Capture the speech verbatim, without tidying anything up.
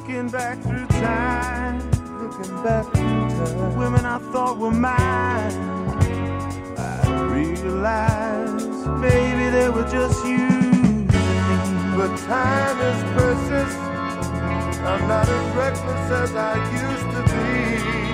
Looking back through time, looking back through time, women I thought were mine, I realized maybe they were just using me. But time is precious, I'm not as reckless as I used to be.